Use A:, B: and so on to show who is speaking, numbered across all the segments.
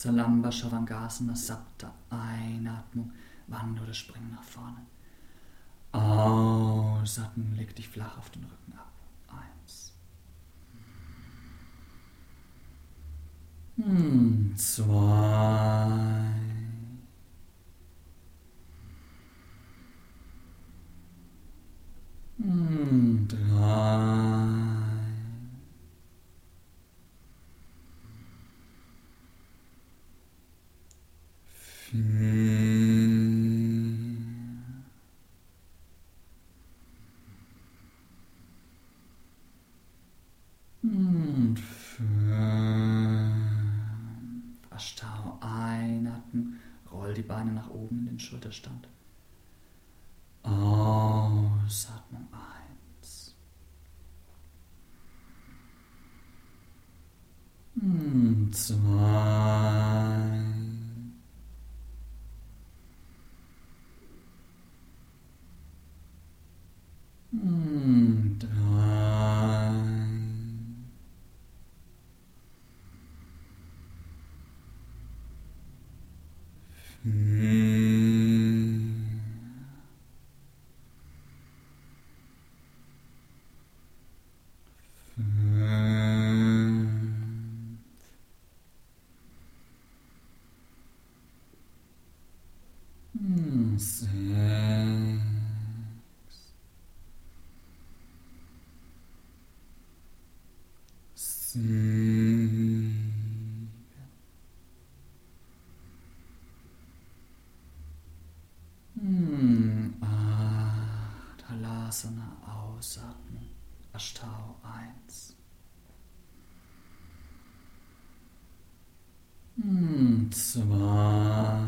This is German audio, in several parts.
A: Salamba Shavangasana, Sapta, Einatmung, wandere oder spring nach vorne. Ausatmung, leg dich flach auf den Rücken ab. 1. 2. 3. 4. 5. Ashtau, einatmen, roll die Beine nach oben in den Schulterstand. Ausatmung 1. 2. 3. 6. 7. 8. Halasana, ausatmen. Ashtau 1. 2.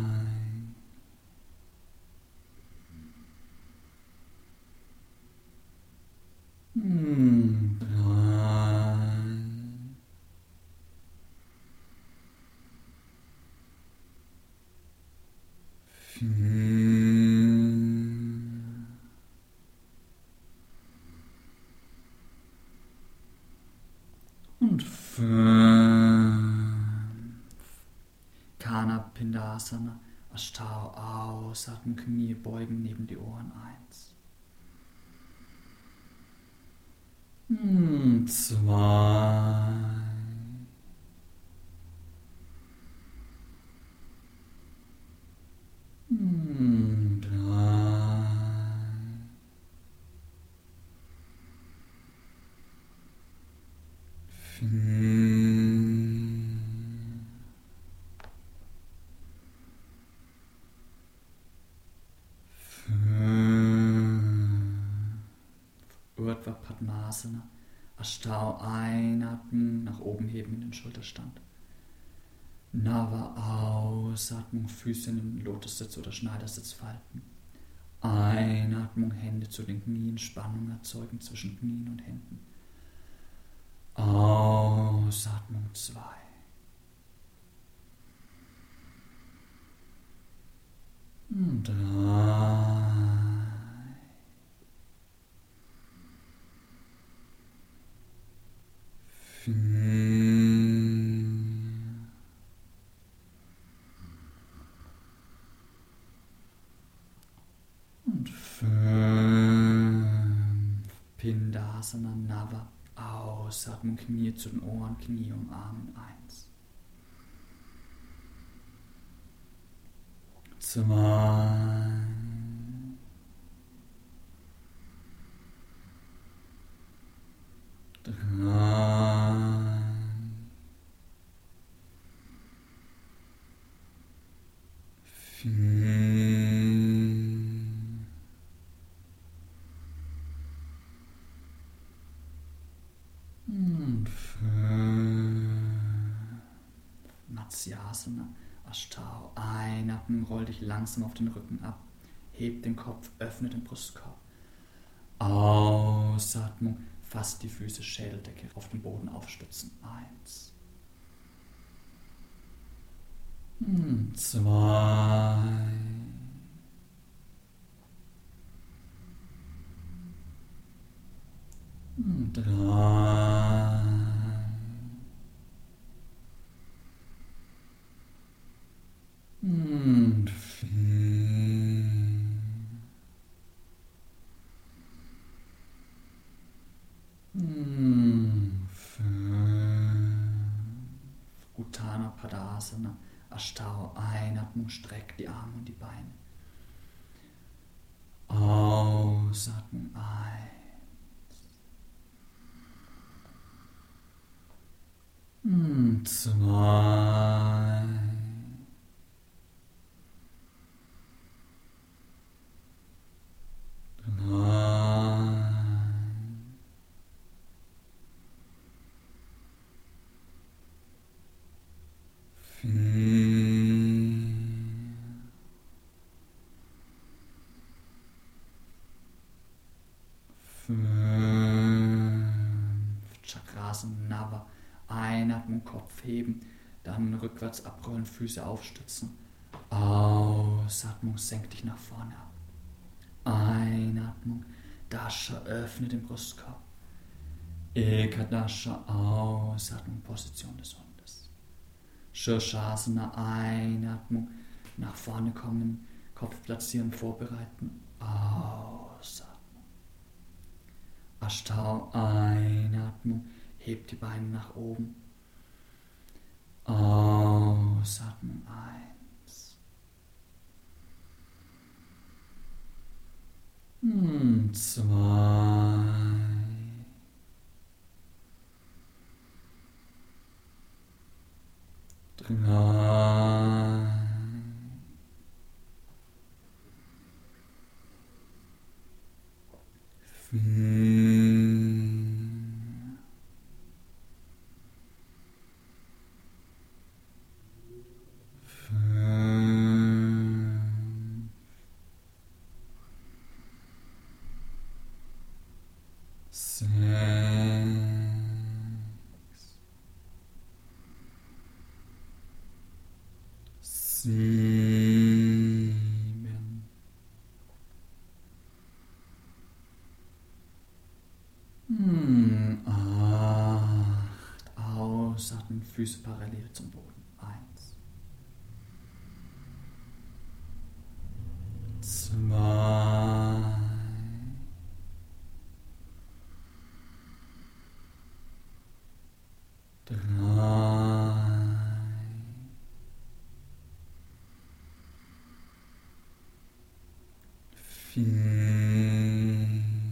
A: 5. Kanapindasana, Ashtau, ausatmen, Knie beugen neben die Ohren 1. 2. 4. Urdhva Padmasana, Ashtau, einatmen, nach oben heben in den Schulterstand. Nava, Ausatmung, Füße in den Lotussitz oder Schneidersitz falten. Einatmung, Hände zu den Knien, Spannung erzeugen zwischen Knien und Händen. Ausatmung 2. 3. 4. 5. Pindasana, Nava, ausatmen, Knie zu den Ohren, Knie umarmen 1. 2. 3. 4. Und 5. Matsyasana, Ashtau, einatmen, roll dich langsam auf den Rücken ab, heb den Kopf, öffne den Brustkorb. Ausatmung, fast die Füße, Schädeldecke auf den Boden aufstützen. 1. 2. 3. Uttanasana, Padasana, Ashtau, Einatmung, streck die Arme und die Beine. Ausatmung, 1, 2, 3, 4, 5, Chakrasana, Nava. Einatmung, Kopf heben, dann rückwärts abrollen, Füße aufstützen. Ausatmung, senk dich nach vorne ab. Einatmung, Dasha, öffne den Brustkorb. Ekadasha, Ausatmung, Position des Hundes. Shirshasana, Einatmung, nach vorne kommen, Kopf platzieren, vorbereiten. Ausatmung. Ashtau, Einatmung, hebt die Beine nach oben. Ausatmung, 1. 2. 3. 4. 5. 6. 7. 8. Ausatmen, Füße parallel zum Boden. 1. 2. 3. 4.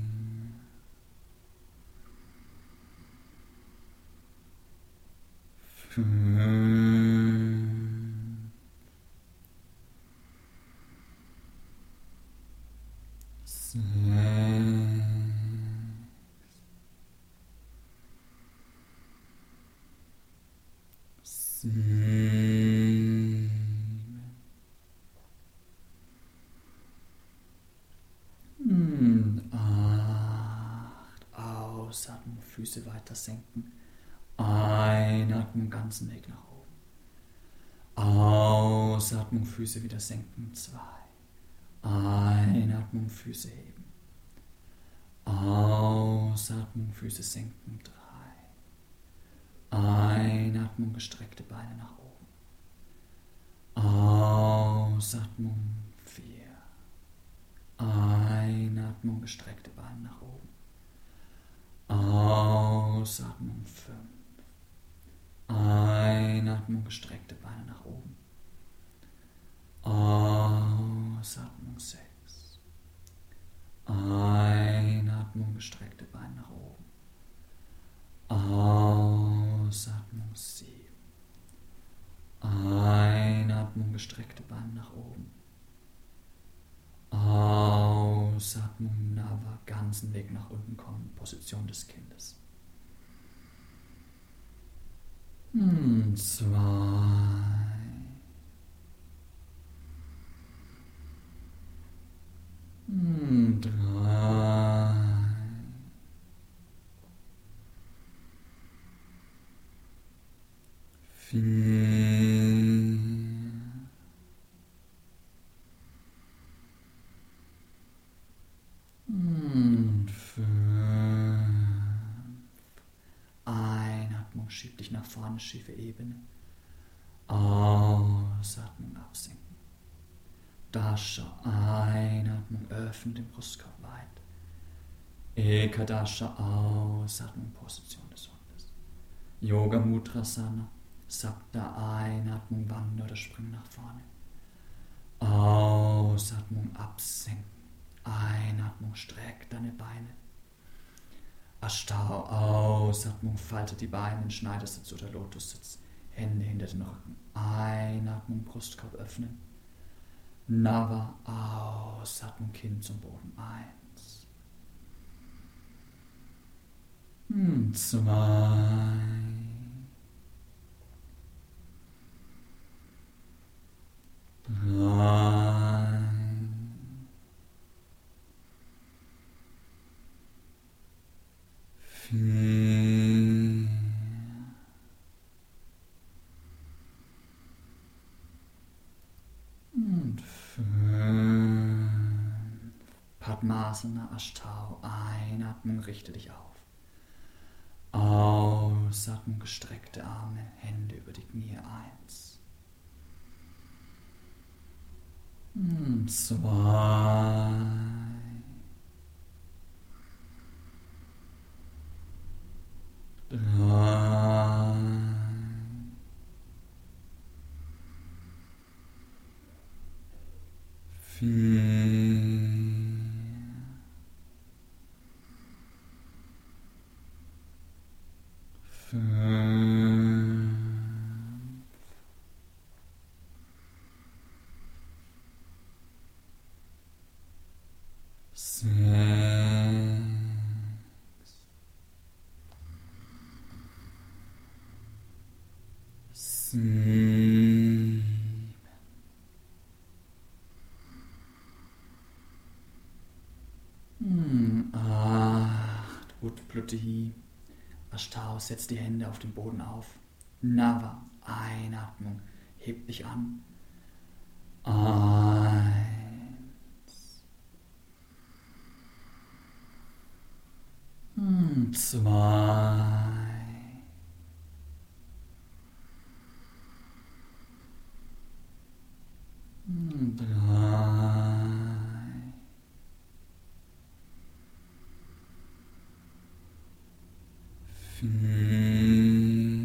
A: 5. 6. 7. 8. Ausatmen, Füße weiter senken. Einatmung, ganzen Weg nach oben. Ausatmung, Füße wieder senken. 2. Einatmung, Füße heben. Ausatmung, Füße senken. 3. Einatmung, gestreckte Beine nach oben. Ausatmung, 4. Einatmung, gestreckte Beine nach oben. Ausatmung, 5. Einatmung, gestreckte Beine nach oben. Ausatmung, 6. Einatmung, gestreckte Beine nach oben. Ausatmung, 7. Einatmung, gestreckte Beine nach oben. Ausatmung, Nava, ganzen Weg nach unten kommen, Position des Kindes. 2. 3. 4. 5. Einatmung, schieb dich nach vorne, schiefe Ebene. Ausatmung, absinken. Dasha, Einatmung, öffne den Brustkorb weit. Ekadasha, Ausatmung, Position des Hundes. Yoga Mudrasana, Sachte Einatmung, wandere oder spring nach vorne. Ausatmung, absenken. Einatmung, streck deine Beine. Ashtau, Ausatmung, falte die Beine in Schneidersitz oder Lotussitz. Hände hinter den Rücken. Einatmung, Brustkorb öffnen. Nava, Ausatmung, Kinn zum Boden. 1. 2. 3. 4. Und 5. Padmasana, Ashtau. Einatmung, richte dich auf. Ausatmung, gestreckte Arme, Hände über die Knie. 1. 2. 3. 4. 5. 6. 7. 8. Utpluttihi. Ashtau, setz die Hände auf den Boden auf. Nava, Einatmung, heb dich an. 1. 2. 3. 4.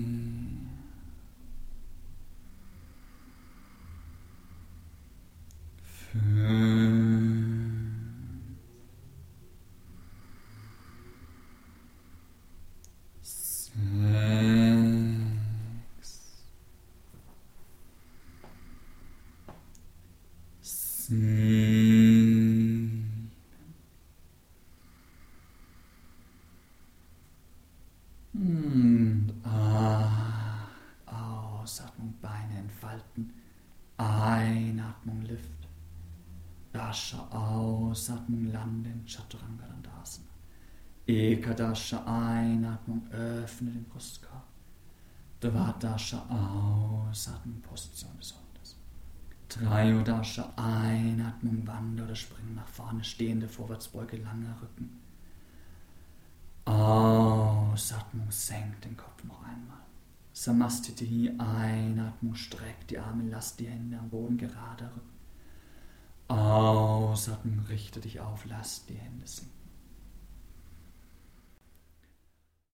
A: 5. 6. 7. Und 8. Ausatmung, Beine entfalten. Einatmung, Lift. Dasha, Ausatmung, landen. Chaturanga Dandasana. Ekadasha, Einatmung, öffne den Brustkorb. Dvadasha, Ausatmung, Position des Hundes. Trayodasha, Einatmung, wandere oder spring nach vorne. Stehende Vorwärtsbeuge, langer Rücken. Ausatmung, senk den Kopf noch einmal. Samastitihi, Einatmung, streck die Arme, lass die Hände am Boden, gerade Rücken. Ausatmung, richte dich auf, lass die Hände sinken.